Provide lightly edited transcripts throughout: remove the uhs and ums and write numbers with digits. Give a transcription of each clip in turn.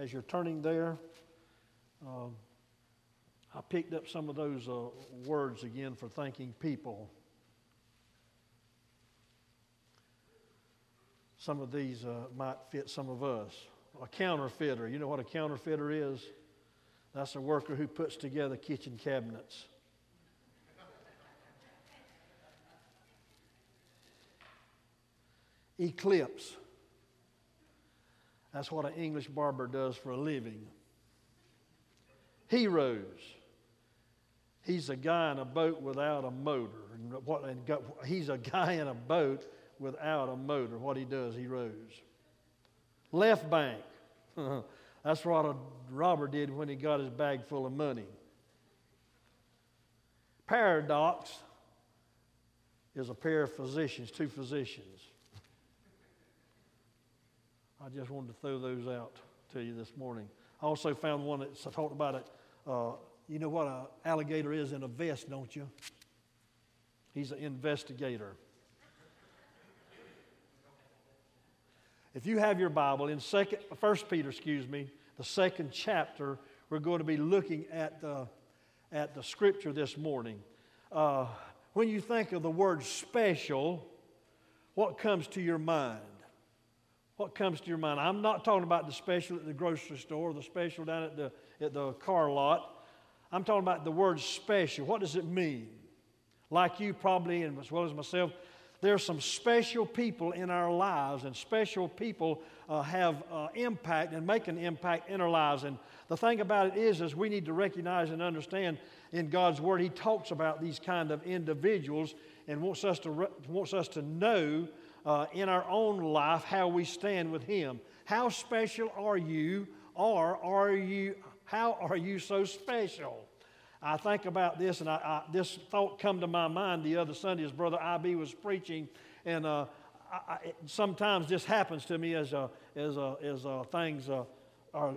as you're turning there, I picked up some of those words again for thanking people. Some of these might fit some of us. A counterfeiter. You know what a counterfeiter is? That's a worker who puts together kitchen cabinets. Eclipse. That's what an English barber does for a living. Heroes. He's a guy in a boat without a motor. He's a guy in a boat without a motor. What he does, he rows. Left bank. That's what a robber did when he got his bag full of money. Paradox is a pair of physicians, two physicians. I just wanted to throw those out to you this morning. I also found one that talked about it. You know what an alligator is in a vest, don't you? He's an investigator. If you have your Bible in 1 Peter, the second chapter, we're going to be looking at the scripture this morning. When you think of the word special, what comes to your mind? What comes to your mind? I'm not talking about the special at the grocery store or the special down at the car lot. I'm talking about the word special. What does it mean? Like you probably, and as well as myself, there are some special people in our lives, and special people have impact and make an impact in our lives. And the thing about it is we need to recognize and understand in God's Word, He talks about these kind of individuals and wants us to know in our own life how we stand with Him. How special are you, or how are you so special? I think about this, and this thought come to my mind the other Sunday as Brother I.B. was preaching, and sometimes this happens to me as things are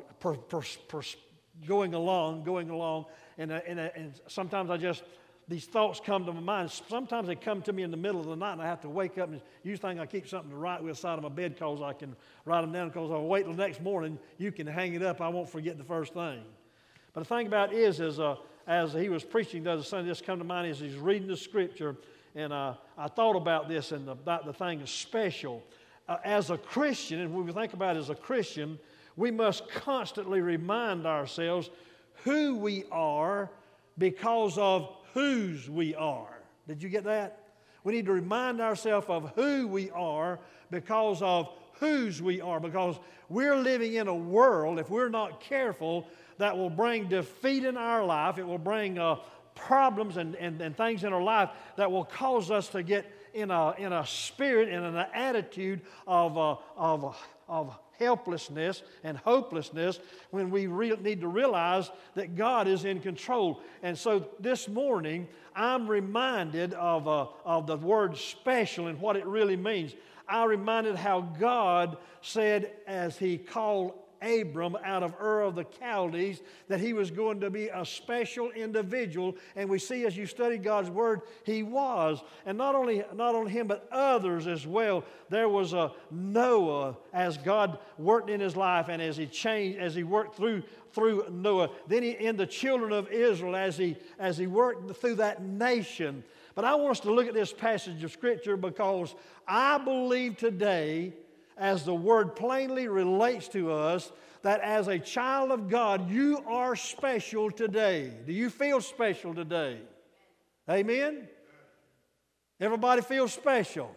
going along, and sometimes these thoughts come to my mind. Sometimes they come to me in the middle of the night, and I have to wake up, and you think I keep something to write with the side of my bed because I can write them down, because I'll wait till the next morning, you can hang it up, I won't forget the first thing. But the thing about it is as he was preaching the other Sunday, this come to mind as he's reading the scripture, and I thought about this and about the thing is special. As a Christian, and when we think about it as a Christian, we must constantly remind ourselves who we are because of whose we are. Did you get that? We need to remind ourselves of who we are because of whose we are, because we're living in a world, if we're not careful, that will bring defeat in our life. It will bring problems and things in our life that will cause us to get in a spirit and in an attitude of helplessness and hopelessness, when we need to realize that God is in control. And so this morning, I'm reminded of the word special and what it really means. I'm reminded how God said, as He called Abram out of Ur of the Chaldees, that he was going to be a special individual. And we see as you study God's Word, he was. And not only him, but others as well. There was a Noah, as God worked in his life, and as he worked through Noah. Then in the children of Israel, as he worked through that nation. But I want us to look at this passage of Scripture because I believe today, as the Word plainly relates to us, that as a child of God, you are special today. Do you feel special today? Amen? Everybody feel special?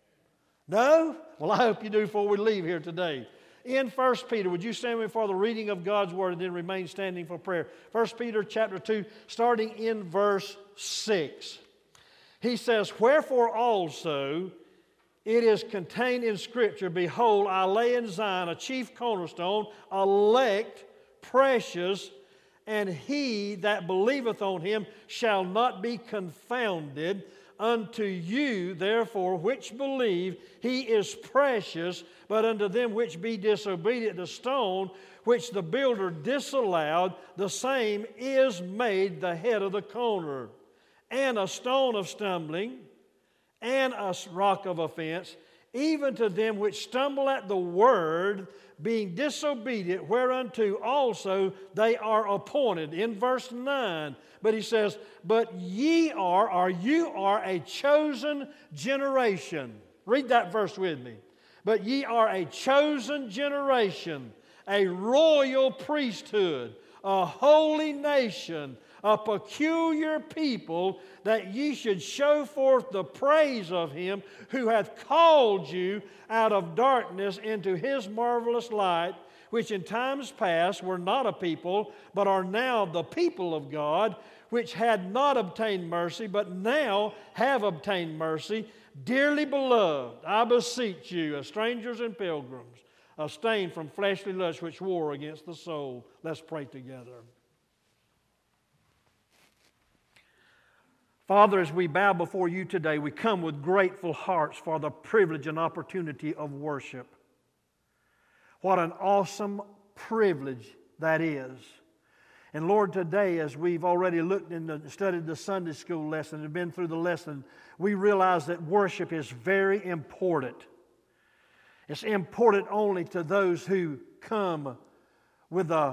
No? Well, I hope you do before we leave here today. In 1 Peter, would you stand with me for the reading of God's Word and then remain standing for prayer? 1 Peter chapter 2, starting in verse 6. He says, "Wherefore also it is contained in Scripture, Behold, I lay in Zion a chief cornerstone, elect, precious, and he that believeth on him shall not be confounded. Unto you, therefore, which believe, he is precious, but unto them which be disobedient, the stone which the builder disallowed, the same is made the head of the corner, and a stone of stumbling, and a rock of offense. even to them which stumble at the word, being disobedient, whereunto also they are appointed. In verse 9, but he says, but ye are, or you are a chosen generation. Read that verse with me. But ye are a chosen generation, a royal priesthood, a holy nation, a peculiar people, that ye should show forth the praise of Him who hath called you out of darkness into His marvelous light, which in times past were not a people, but are now the people of God, which had not obtained mercy, but now have obtained mercy. Dearly beloved, I beseech you, as strangers and pilgrims, abstain from fleshly lusts which war against the soul. Let's pray together. Father, as we bow before you today, we come with grateful hearts for the privilege and opportunity of worship. What an awesome privilege that is. And Lord, today, as we've already looked and studied the Sunday school lesson and been through the lesson, we realize that worship is very important. It's important only to those who come with the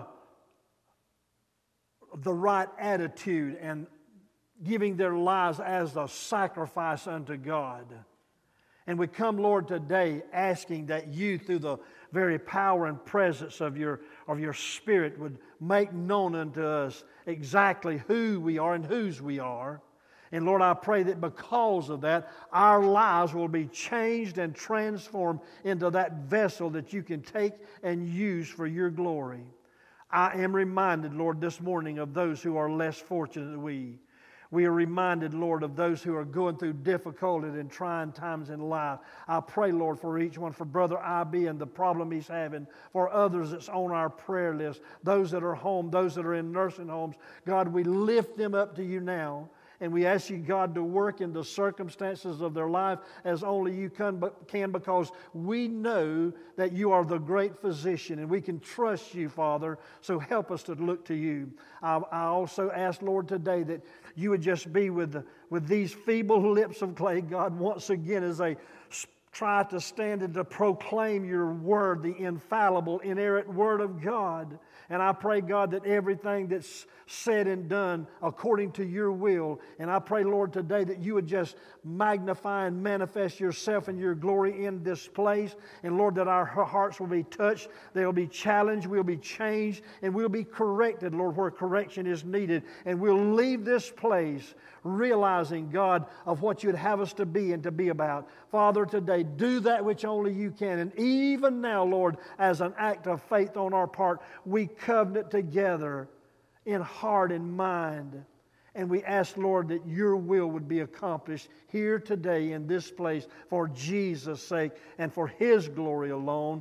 right attitude and giving their lives as a sacrifice unto God. And we come, Lord, today asking that you, through the very power and presence of your Spirit, would make known unto us exactly who we are and whose we are. And Lord, I pray that because of that, our lives will be changed and transformed into that vessel that you can take and use for your glory. I am reminded, Lord, this morning of those who are less fortunate than we. We are reminded, Lord, of those who are going through difficult and trying times in life. I pray, Lord, for each one, for Brother I.B. and the problem he's having, for others that's on our prayer list, those that are home, those that are in nursing homes. God, we lift them up to you now. And we ask you, God, to work in the circumstances of their life as only you can, because we know that you are the great physician and we can trust you, Father. So help us to look to you. I also ask, Lord, today that you would just be with these feeble lips of clay, God, once again as they try to stand and to proclaim your word, the infallible, inerrant word of God. And I pray, God, that everything that's said and done according to your will. And I pray, Lord, today that you would just magnify and manifest yourself and your glory in this place. And Lord, that our hearts will be touched, they'll be challenged, we'll be changed, and we'll be corrected, Lord, where correction is needed. And we'll leave this place realizing, God, of what you'd have us to be and to be about. Father, today, do that which only you can. And even now, Lord, as an act of faith on our part, we covenant together in heart and mind. And we ask, Lord, that your will would be accomplished here today in this place for Jesus' sake and for his glory alone.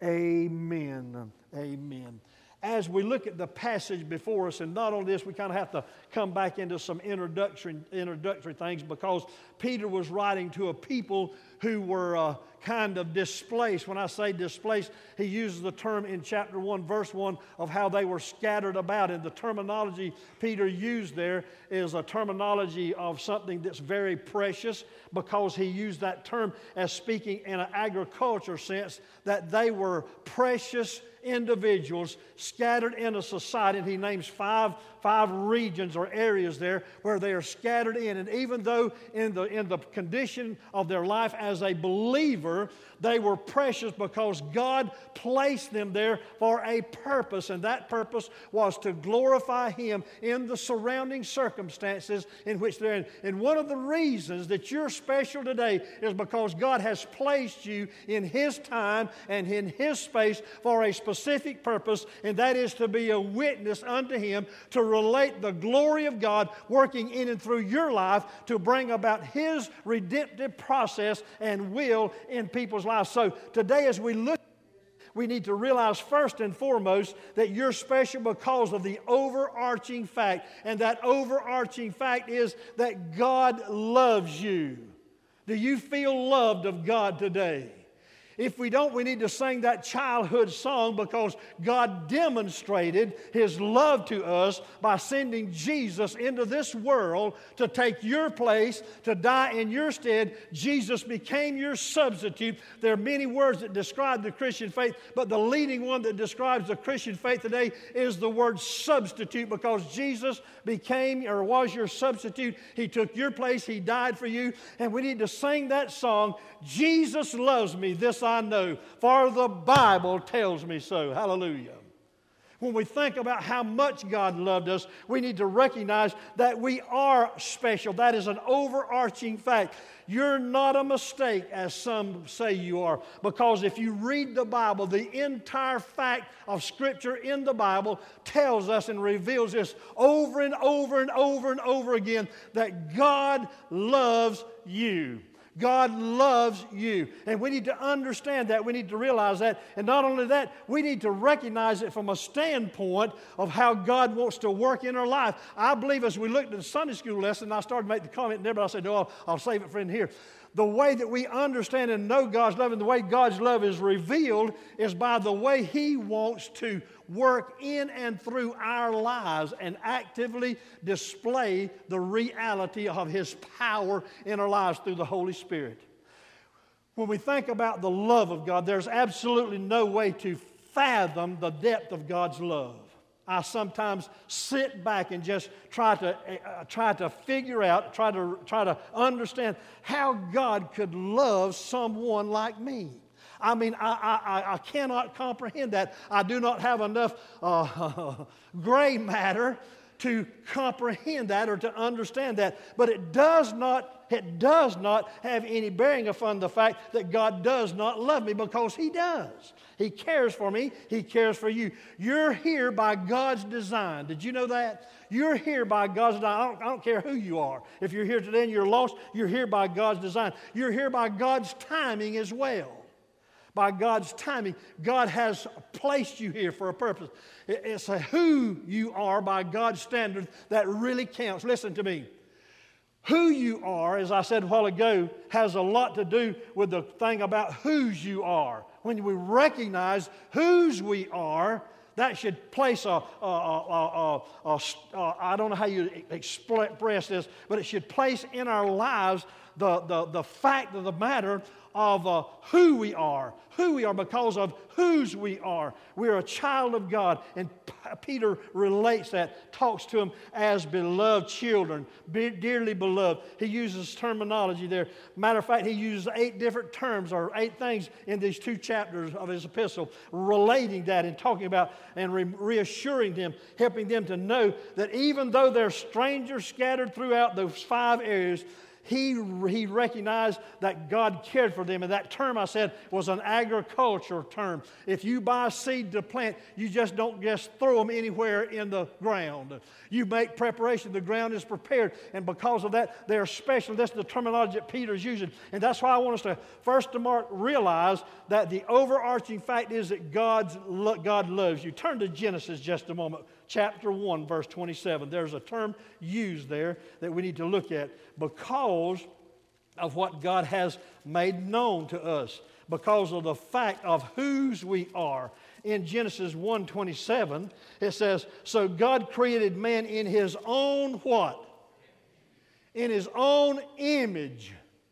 Amen. Amen. As we look at the passage before us, and not only this, we kind of have to come back into some introductory things, because Peter was writing to a people who were kind of displaced. When I say displaced, he uses the term in chapter 1, verse 1 of how they were scattered about. And the terminology Peter used there is a terminology of something that's very precious, because he used that term as speaking in an agriculture sense, that they were precious individuals scattered in a society. And he names five regions or areas there where they are scattered in. And even though in the condition of their life as a believer, they were precious because God placed them there for a purpose, and that purpose was to glorify Him in the surrounding circumstances in which they're in. And one of the reasons that you're special today is because God has placed you in His time and in His space for a specific purpose, and that is to be a witness unto Him, to relate the glory of God working in and through your life to bring about His redemptive process and will in people's lives. So today, as we look, we need to realize first and foremost that you're special because of the overarching fact. And that overarching fact is that God loves you. Do you feel loved of God today? If we don't, we need to sing that childhood song because God demonstrated His love to us by sending Jesus into this world to take your place, to die in your stead. Jesus became your substitute. There are many words that describe the Christian faith, but the leading one that describes the Christian faith today is the word substitute, because Jesus became or was your substitute. He took your place. He died for you. And we need to sing that song, Jesus loves me, this I know, for the Bible tells me so. Hallelujah. When we think about how much God loved us, we need to recognize that we are special. That is an overarching fact. You're not a mistake, as some say you are, because if you read the Bible, the entire fact of Scripture in the Bible tells us and reveals this over and over and over and over again, that God loves you. God loves you. And we need to understand that. We need to realize that. And not only that, we need to recognize it from a standpoint of how God wants to work in our life. I believe as we looked at the Sunday school lesson, I started to make the comment there, but I said, no, I'll save it for in here. The way that we understand and know God's love and the way God's love is revealed is by the way He wants to work in and through our lives and actively display the reality of His power in our lives through the Holy Spirit. When we think about the love of God, there's absolutely no way to fathom the depth of God's love. I sometimes sit back and just try to figure out, try to understand how God could love someone like me. I mean, I cannot comprehend that. I do not have enough gray matter to comprehend that or to understand that. But it does not have any bearing upon the fact that God does not love me, because He does. He cares for me. He cares for you. You're here by God's design. Did you know that? You're here by God's design. I don't care who you are. If you're here today and you're lost, you're here by God's design. You're here by God's timing as well. By God's timing, God has placed you here for a purpose. It's who you are by God's standard that really counts. Listen to me. Who you are, as I said a while ago, has a lot to do with the thing about whose you are. When we recognize whose we are, that should place I don't know how you express this, but it should place in our lives the fact of the matter of who we are because of whose we are. We're a child of God, and Peter relates that, talks to him as beloved children, dearly beloved. He uses terminology there. Matter of fact, he uses 8 different terms or 8 things in these 2 chapters of his epistle, relating that and talking about and reassuring them, helping them to know that even though they're strangers scattered throughout those 5 areas, he recognized that God cared for them. And that term I said was an agricultural term. If you buy seed to plant, you just don't just throw them anywhere in the ground. You make preparation. The ground is prepared. And because of that, they're special. That's the terminology that Peter's using. And that's why I want us to first realize that the overarching fact is that God loves you. Turn to Genesis just a moment. Chapter 1, verse 27. There's a term used there that we need to look at because of what God has made known to us, because of the fact of whose we are. In Genesis 1:27, it says, so God created man in His own what? In His own image.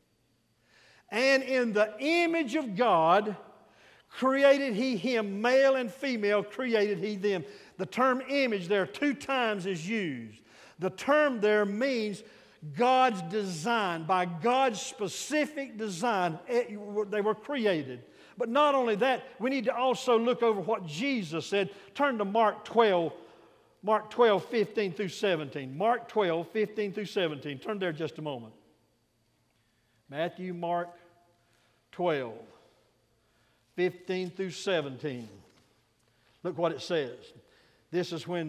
And in the image of God created He him, male and female created He them. The term image there 2 times is used. The term there means God's design. By God's specific design, they were created. But not only that, we need to also look over what Jesus said. Turn to Mark 12, 15 through 17. Mark 12, 15 through 17. Turn there just a moment. Matthew, Mark 12, 15 through 17. Look what it says. This is when,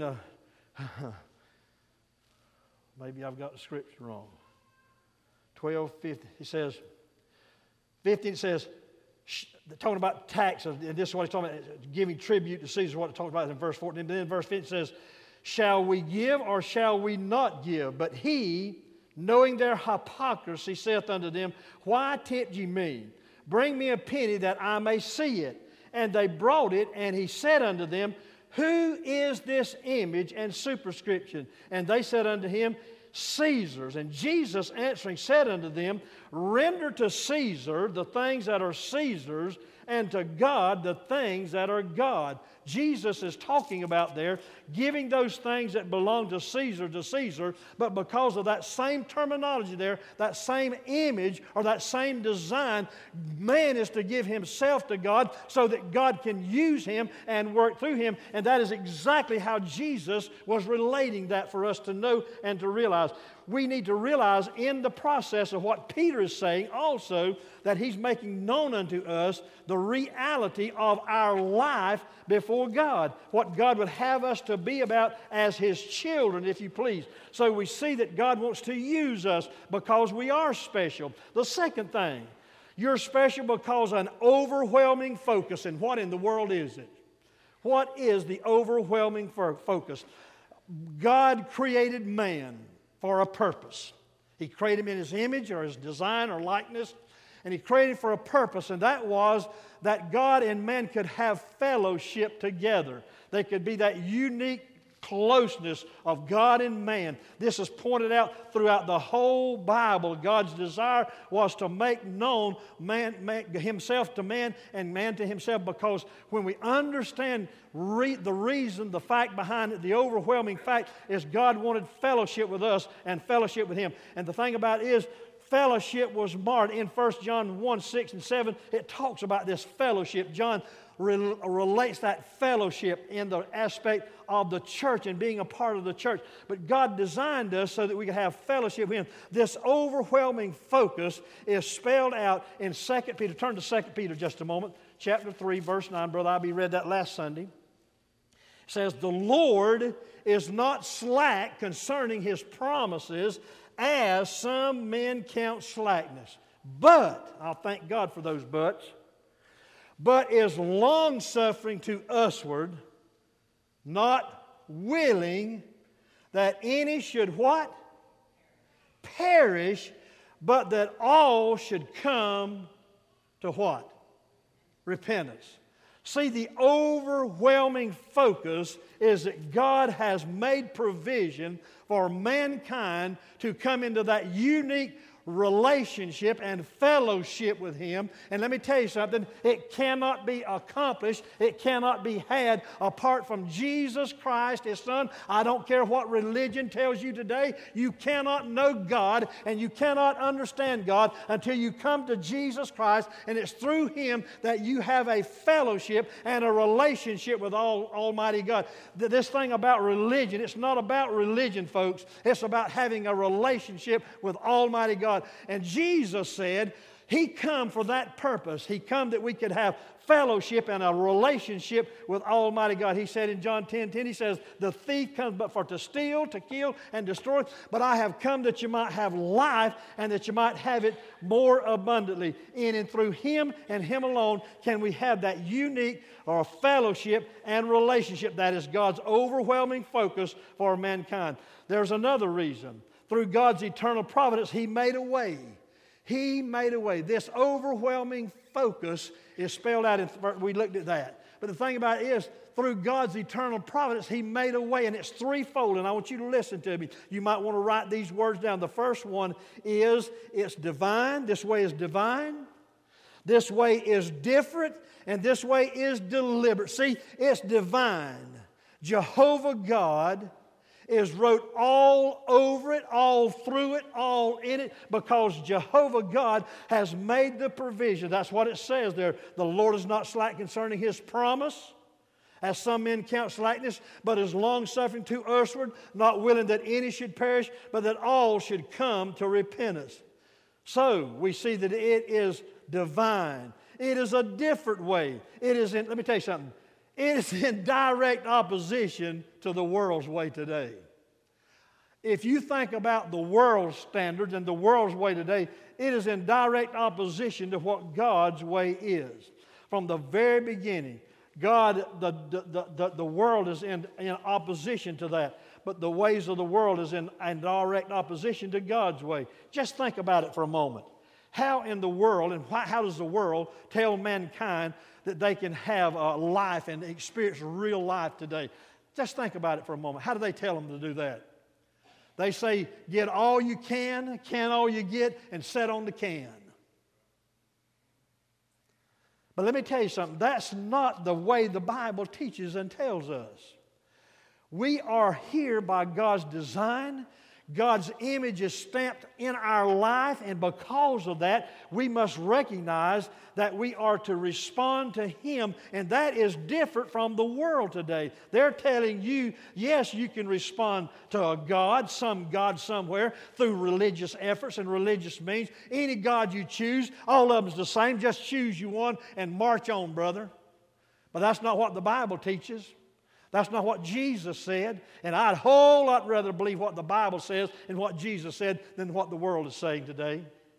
maybe I've got the scripture wrong. 12, 15, he says, 15 says, talking about taxes, and this is what he's talking about, giving tribute to Caesar, what it talks about in verse 14. And then verse 15 says, shall we give or shall we not give? But he, knowing their hypocrisy, saith unto them, why tempt ye me? Bring me a penny that I may see it. And they brought it, and he said unto them, Who is this image and superscription? And they said unto him, Caesar's. And Jesus answering said unto them, Render to Caesar the things that are Caesar's, and to God the things that are God. Jesus is talking about there giving those things that belong to Caesar, but because of that same terminology there, that same image or that same design, man is to give himself to God so that God can use him and work through him. And that is exactly how Jesus was relating that for us to know and to realize. We need to realize in the process of what Peter is saying also that he's making known unto us the reality of our life before God, what God would have us to be about as His children, if you please. So we see that God wants to use us because we are special. The second thing, you're special because an overwhelming focus. And what in the world is it? What is the overwhelming focus? God created man for a purpose. He created him in His image or His design or likeness, and He created for a purpose, and that was that God and man could have fellowship together. They could be that unique closeness of God and man. This is pointed out throughout the whole Bible. God's desire was to make known Himself to man and man to himself, because when we understand the reason, the fact behind it, the overwhelming fact is God wanted fellowship with us and fellowship with Him. And the thing about it is, fellowship was marred in 1 John 1, 6 and 7. It talks about this fellowship. John relates that fellowship in the aspect of the church and being a part of the church. But God designed us so that we could have fellowship with Him. This overwhelming focus is spelled out in 2 Peter. Turn to 2 Peter just a moment. Chapter 3, verse 9. Brother Ivy read that last Sunday. It says, The Lord is not slack concerning His promises, as some men count slackness. But, I'll thank God for those buts, but is long-suffering to usward, not willing that any should what? Perish, but that all should come to what? Repentance. See, the overwhelming focus is that God has made provision for mankind to come into that unique relationship and fellowship with Him. And let me tell you something, it cannot be accomplished, it cannot be had apart from Jesus Christ, His Son. I don't care what religion tells you today, you cannot know God and you cannot understand God until you come to Jesus Christ, and it's through Him that you have a fellowship and a relationship with Almighty God. This thing about religion, it's not about religion, folks. It's about having a relationship with Almighty God. And Jesus said He come for that purpose. He come that we could have fellowship and a relationship with Almighty God. He said in John 10:10, He says, The thief comes but for to steal, to kill, and destroy. But I have come that you might have life and that you might have it more abundantly. In and through Him and Him alone can we have that unique or fellowship and relationship that is God's overwhelming focus for mankind. There's another reason. Through God's eternal providence, He made a way. He made a way. This overwhelming focus is spelled out, we looked at that. But the thing about it is, through God's eternal providence, He made a way, and it's threefold, and I want you to listen to me. You might want to write these words down. The first one is, it's divine. This way is divine. This way is different, and this way is deliberate. See, it's divine. Jehovah God is wrote all over it, all through it, all in it, because Jehovah God has made the provision. That's what it says there. The Lord is not slack concerning His promise, as some men count slackness, but is long-suffering to usward, not willing that any should perish, but that all should come to repentance. So, we see that it is divine. It is a different way. Let me tell you something. It is in direct opposition to the world's way today. If you think about the world's standards and the world's way today, it is in direct opposition to what God's way is. From the very beginning, the world is in opposition to that. But the ways of the world is in direct opposition to God's way. Just think about it for a moment. How in the world, and how does the world tell mankind that they can have a life and experience real life today? Just think about it for a moment. How do they tell them to do that? They say, get all you can all you get, and set on the can. But let me tell you something. That's not the way the Bible teaches and tells us. We are here by God's design. God's image is stamped in our life, and because of that, we must recognize that we are to respond to Him, and that is different from the world today. They're telling you, yes, you can respond to a God, some God somewhere, through religious efforts and religious means. Any God you choose, all of them's the same. Just choose you one and march on, brother. But that's not what the Bible teaches. That's not what Jesus said, and I'd a whole lot rather believe what the Bible says and what Jesus said than what the world is saying today.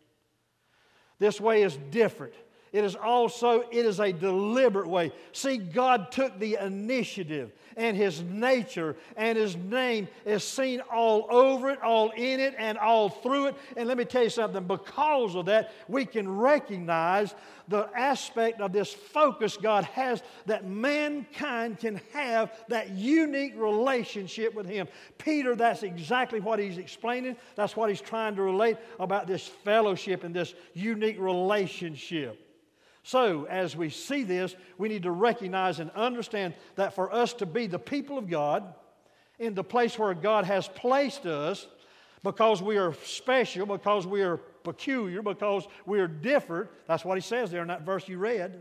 This way is different. It is a deliberate way. See, God took the initiative, and His nature and His name is seen all over it, all in it, and all through it. And let me tell you something, because of that, we can recognize the aspect of this focus God has, that mankind can have that unique relationship with Him. Peter, that's exactly what he's explaining. That's what he's trying to relate about this fellowship and this unique relationship. So, as we see this, we need to recognize and understand that for us to be the people of God, in the place where God has placed us, because we are special, because we are peculiar, because we are different, that's what he says there in that verse you read.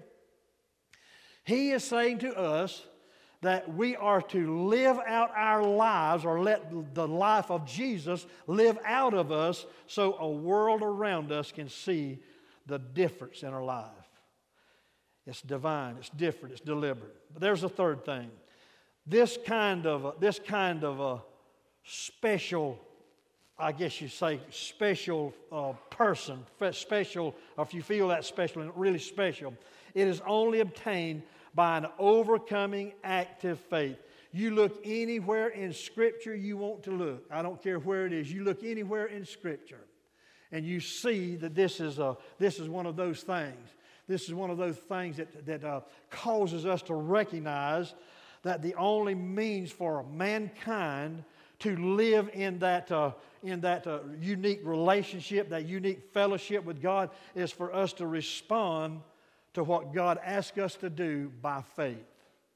He is saying to us that we are to live out our lives, or let the life of Jesus live out of us, so a world around us can see the difference in our life. It's divine, it's different, it's deliberate. But there's a third thing. This kind of a special, I guess you say, special person, special, or if you feel that special and really special, it is only obtained by an overcoming active faith. You look anywhere in Scripture you want to look. I don't care where it is. You look anywhere in Scripture, and you see that this is one of those things. This is one of those things that causes us to recognize that the only means for mankind to live in that unique relationship, that unique fellowship with God, is for us to respond to what God asks us to do by faith.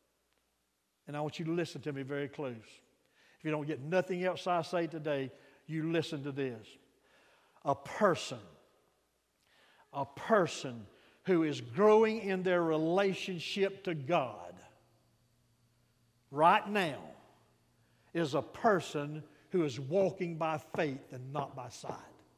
And I want you to listen to me very close. If you don't get nothing else I say today, you listen to this. A person who is growing in their relationship to God right now is a person who is walking by faith and not by sight.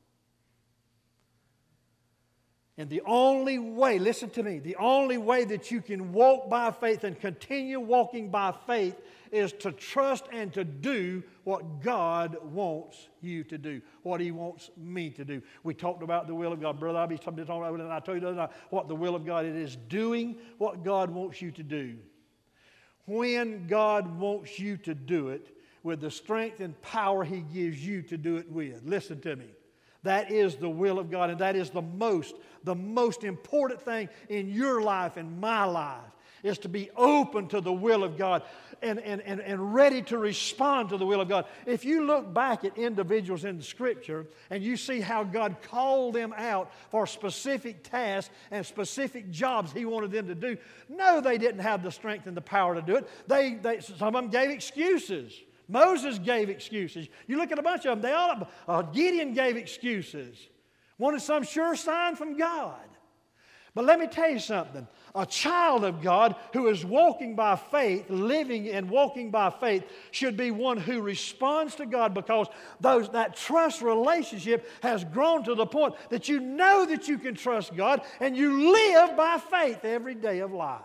And the only way, listen to me, the only way that you can walk by faith and continue walking by faith is to trust and to do what God wants you to do, what He wants me to do. We talked about the will of God. Brother, I'll be talking about it, and I told you the other night what the will of God is. It is doing what God wants you to do. When God wants you to do it with the strength and power He gives you to do it with. Listen to me. That is the will of God, and that is the most important thing in your life and my life, is to be open to the will of God and ready to respond to the will of God. If you look back at individuals in the Scripture and you see how God called them out for specific tasks and specific jobs He wanted them to do, no, they didn't have the strength and the power to do it. Some of them gave excuses. Moses gave excuses. You look at a bunch of them, Gideon gave excuses. Wanted some sure sign from God. But let me tell you something. A child of God who is walking by faith, living and walking by faith, should be one who responds to God, because that trust relationship has grown to the point that you know that you can trust God, and you live by faith every day of life.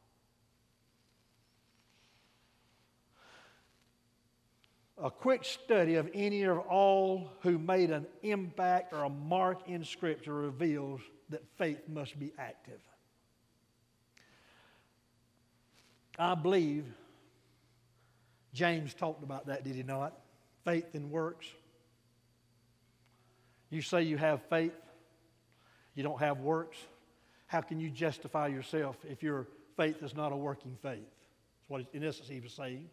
A quick study of any or all who made an impact or a mark in Scripture reveals that faith must be active. I believe James talked about that, did he not? Faith and works. You say you have faith. You don't have works. How can you justify yourself if your faith is not a working faith? That's what, in essence, he was saying.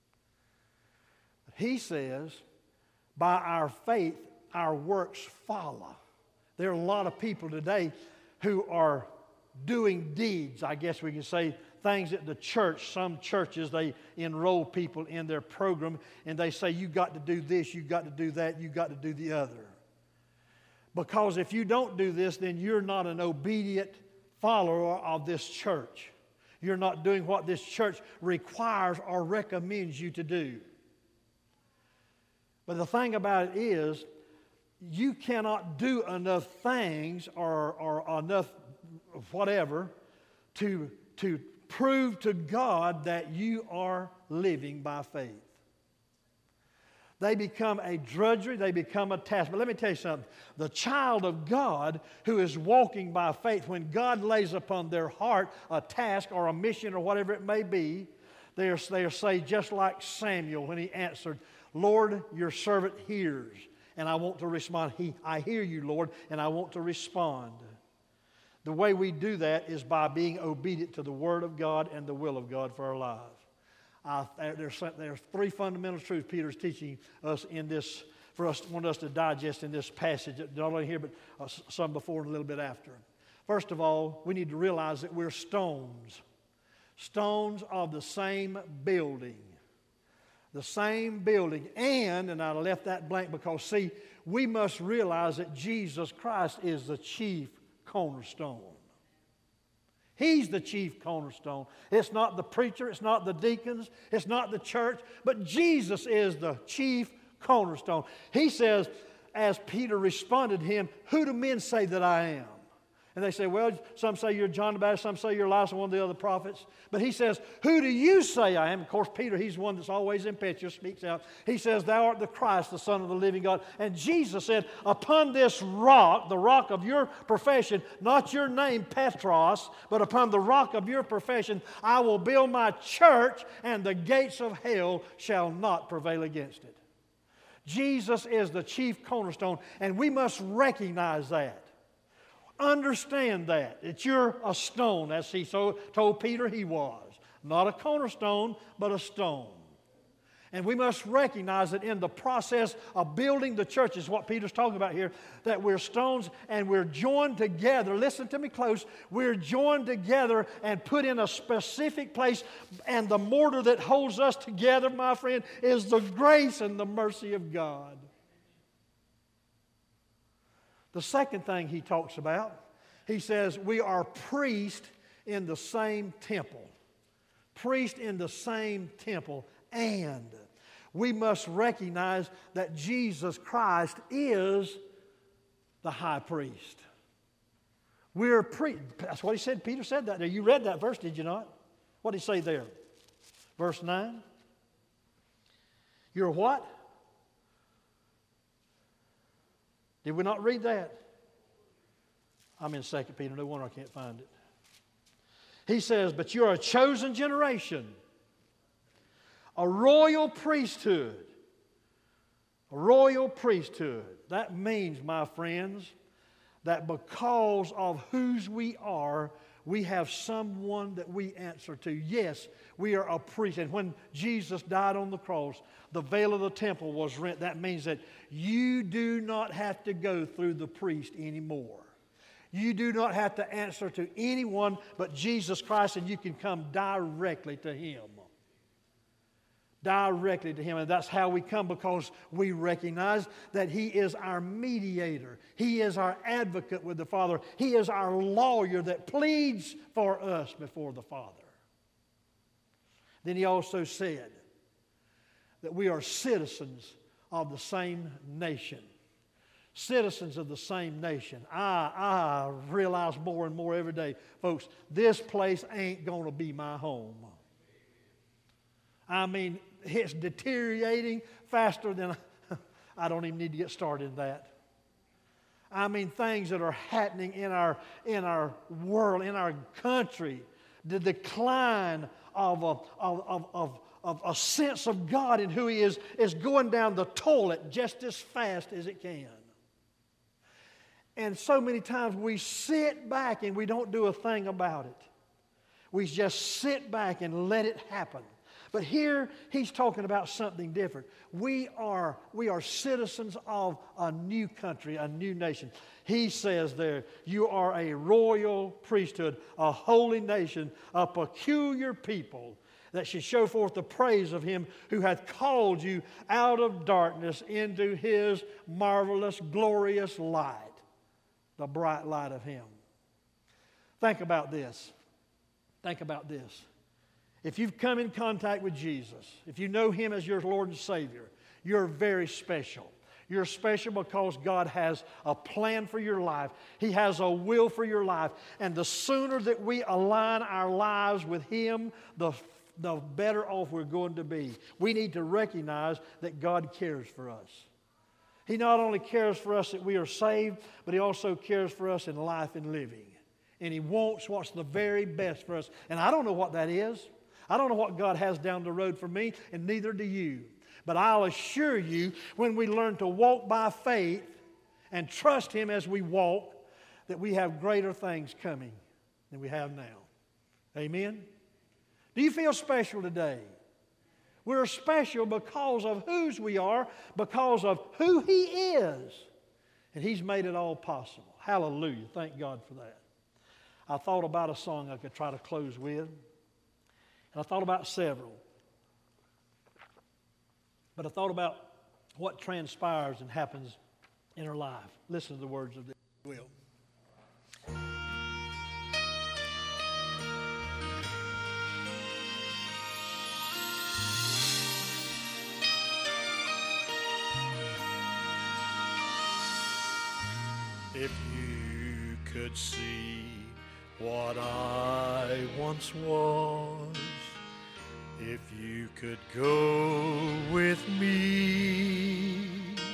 He says, by our faith, our works follow. There are a lot of people today who are doing deeds, I guess we can say, things at the church. Some churches, they enroll people in their program and they say, you got to do this, you got to do that, you got to do the other. Because if you don't do this, then you're not an obedient follower of this church. You're not doing what this church requires or recommends you to do. But the thing about it is, you cannot do enough things or enough whatever to prove to God that you are living by faith. They become a drudgery, they become a task. But let me tell you something. The child of God who is walking by faith, when God lays upon their heart a task or a mission or whatever it may be, they are saved just like Samuel when he answered, Lord, your servant hears, and I want to respond. I hear you, Lord, and I want to respond. The way we do that is by being obedient to the Word of God and the will of God for our lives. There's three fundamental truths Peter's teaching us in this, want us to digest in this passage, not only here, but some before and a little bit after. First of all, we need to realize that we're stones of the same building. The same building. And I left that blank because, see, we must realize that Jesus Christ is the chief cornerstone. He's the chief cornerstone. It's not the preacher, it's not the deacons, it's not the church, but Jesus is the chief cornerstone. He says, as Peter responded to him, who do men say that I am? And they say, well, some say you're John the Baptist, some say you're Elijah, one of the other prophets. But he says, who do you say I am? Of course, Peter, he's one that's always impetuous, speaks out. He says, thou art the Christ, the Son of the living God. And Jesus said, upon this rock, the rock of your profession, not your name Petros, but upon the rock of your profession, I will build my church, and the gates of hell shall not prevail against it. Jesus is the chief cornerstone, and we must recognize that. Understand that you're a stone, as he told Peter he was. Not a cornerstone, but a stone. And we must recognize that in the process of building the church is what Peter's talking about here, that we're stones and we're joined together. Listen to me close. We're joined together and put in a specific place, and the mortar that holds us together, my friend, is the grace and the mercy of God. The second thing he talks about, he says we are priests in the same temple. Priests in the same temple. And we must recognize that Jesus Christ is the high priest. We're priests. That's what he said. Peter said that there. You read that verse, did you not? What did he say there? Verse 9. You're what? Did we not read that? I'm in 2 Peter. No wonder I can't find it. He says, but you're a chosen generation, a royal priesthood. A royal priesthood. That means, my friends, that because of whose we are, we have someone that we answer to. Yes, we are a priest. And when Jesus died on the cross, the veil of the temple was rent. That means that you do not have to go through the priest anymore. You do not have to answer to anyone but Jesus Christ, and you can come directly to Him. Directly to Him. And that's how we come, because we recognize that He is our mediator. He is our advocate with the Father. He is our lawyer that pleads for us before the Father. Then He also said that we are citizens of the same nation. Citizens of the same nation. I realize more and more every day, folks, this place ain't going to be my home. I mean, it's deteriorating faster than I don't even need to get started in that. I mean, things that are happening in our world, in our country, the decline of a sense of God and who He is going down the toilet just as fast as it can. And so many times we sit back and we don't do a thing about it. We just sit back and let it happen. But here he's talking about something different. We are citizens of a new country, a new nation. He says there, you are a royal priesthood, a holy nation, a peculiar people that should show forth the praise of Him who hath called you out of darkness into His marvelous, glorious light, the bright light of Him. Think about this. Think about this. If you've come in contact with Jesus, if you know Him as your Lord and Savior, you're very special. You're special because God has a plan for your life. He has a will for your life. And the sooner that we align our lives with Him, the better off we're going to be. We need to recognize that God cares for us. He not only cares for us that we are saved, but He also cares for us in life and living. And He wants what's the very best for us. And I don't know what that is. I don't know what God has down the road for me, and neither do you. But I'll assure you, when we learn to walk by faith and trust Him as we walk, that we have greater things coming than we have now. Amen? Do you feel special today? We're special because of whose we are, because of who He is. And He's made it all possible. Hallelujah. Thank God for that. I thought about a song I could try to close with. And I thought about several. But I thought about what transpires and happens in our life. Listen to the words of this, if you will. If you could see what I once was, if you could go with me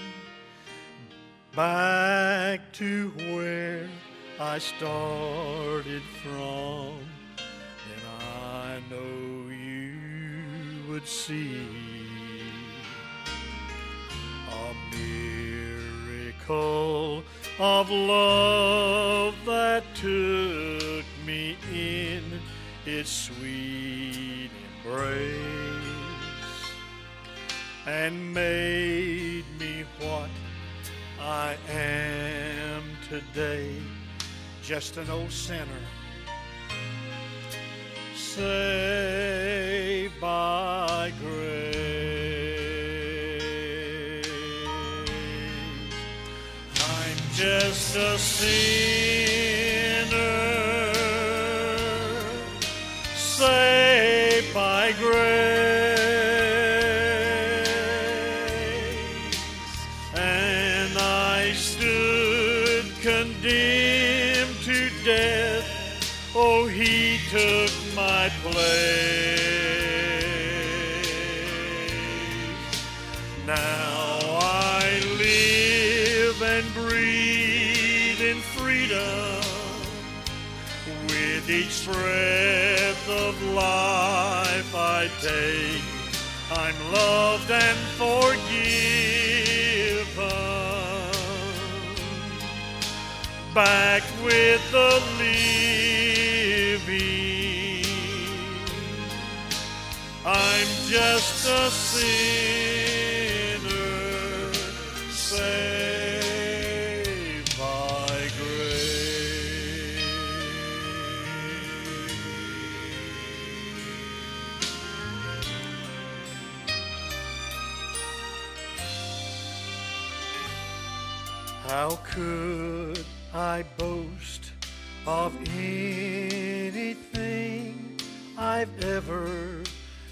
back to where I started from, then I know you would see a miracle of love that took me in its sweet embrace and made me what I am today, just an old sinner saved by grace. I'm just a sinner saved by grace, and I stood condemned to death. Oh, He took my place. Now I live and breathe in freedom. With each breath of life I take, I'm loved and forgiven. Back with the living, I'm just a sinner saved by grace. How could I boast of anything I've ever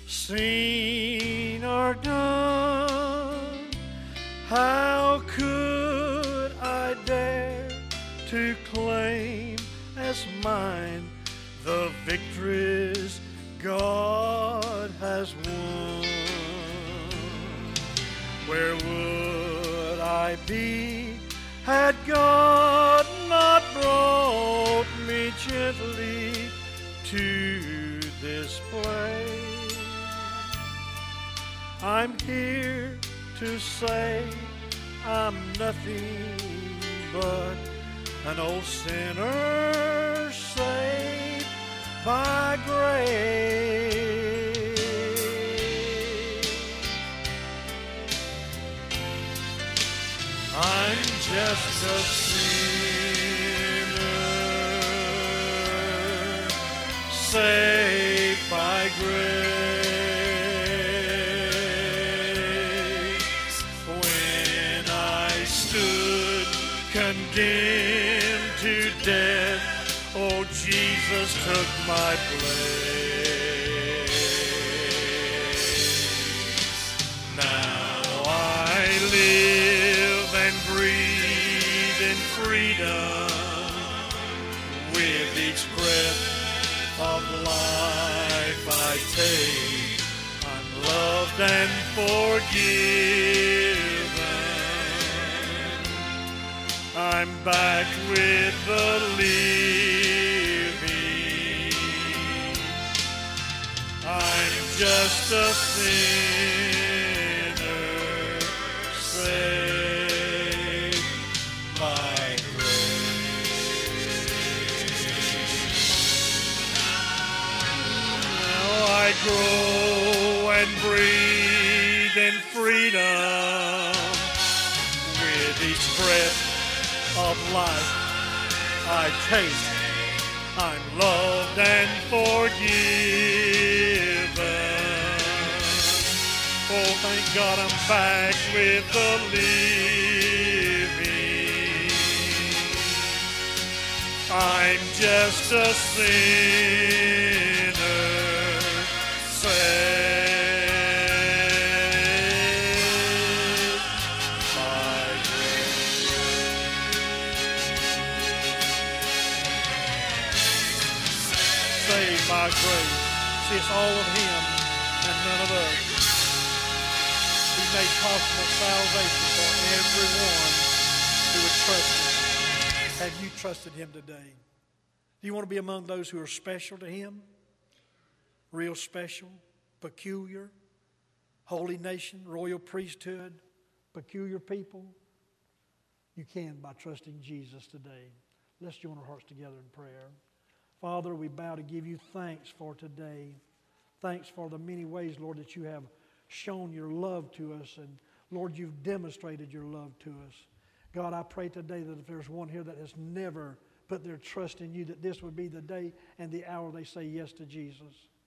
seen or done? How could I dare to claim as mine the victories God has won? Where would I be had God not brought me gently to this place? I'm here to say I'm nothing but an old sinner saved by grace. I'm just a sinner saved by grace. When I stood condemned to death, oh, Jesus took my place. Now I live and breathe in freedom. With each breath of life I take, I'm loved and forgiven. I'm back with the living. I'm just a sinner saved by grace. Now I grow and breathe in freedom. With each breath of life I taste, I'm loved and forgiven. Oh, thank God I'm back with the living. I'm just a sinner saved by grace. Saved by grace. See, it's all of Him and none of us. He made possible salvation for everyone who would trust Him. Have you trusted Him today? Do you want to be among those who are special to Him? Real special, peculiar, holy nation, royal priesthood, peculiar people? You can by trusting Jesus today. Let's join our hearts together in prayer. Father, we bow to give you thanks for today. Thanks for the many ways, Lord, that you have shown your love to us. And, Lord, you've demonstrated your love to us. God, I pray today that if there's one here that has never put their trust in you, that this would be the day and the hour they say yes to Jesus.